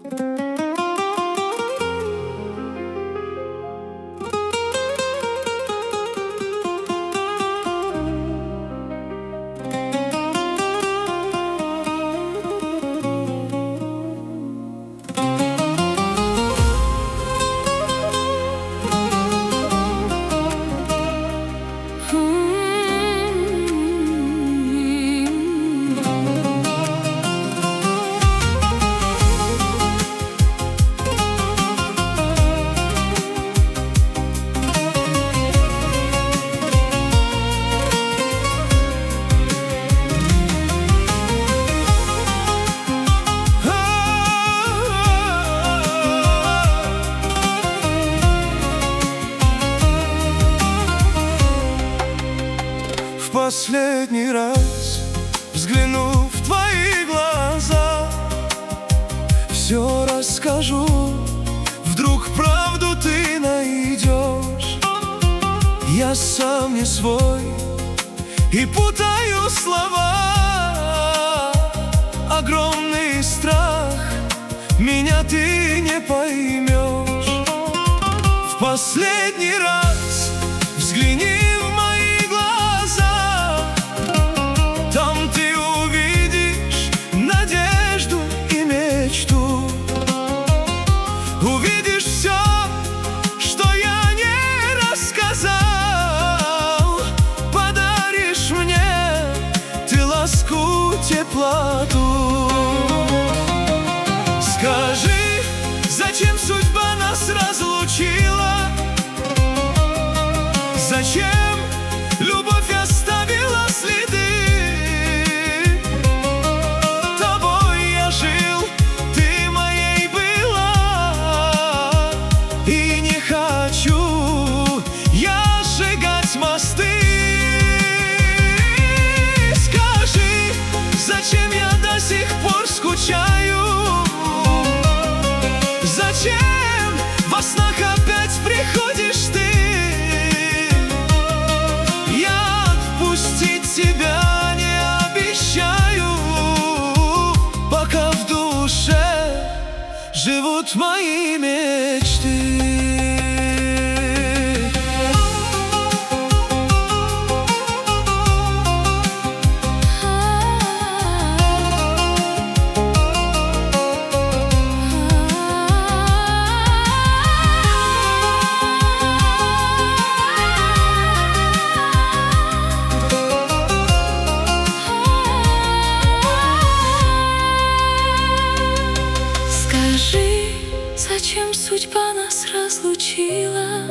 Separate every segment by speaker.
Speaker 1: Последний раз взгляну в твои глаза, все расскажу, вдруг правду ты найдешь. Я сам не свой и путаю слова, огромный страх, меня ты не поймешь. В последний раз взгляни в мои глаза, там ты увидишь надежду и мечту. Увидишь все, что я не рассказал, подаришь мне ты ласку, теплоту. Скажи, зачем судьба нас разлучила? Зачем любовь оставила следы? Тобой я жил, ты моей была, и не хочу я сжигать мосты. Скажи, зачем я до сих пор скучаю? Зачем во снах опять приходишь ты? Я отпустить тебя не обещаю, пока в душе живут мои мечты.
Speaker 2: Зачем судьба нас разлучила?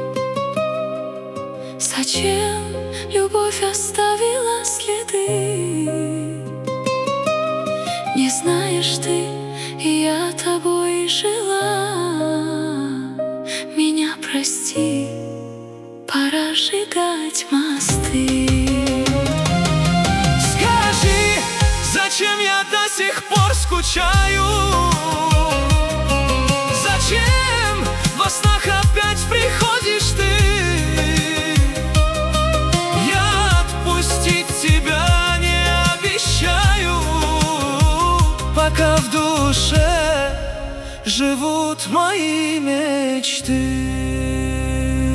Speaker 2: Зачем любовь оставила следы? Не знаешь ты, и я тобой жила. Меня прости, пора сжигать мосты.
Speaker 1: Скажи, зачем я до сих пор скучаю? Зачем во снах опять приходишь ты? Я отпустить тебя не обещаю, пока в душе живут мои мечты.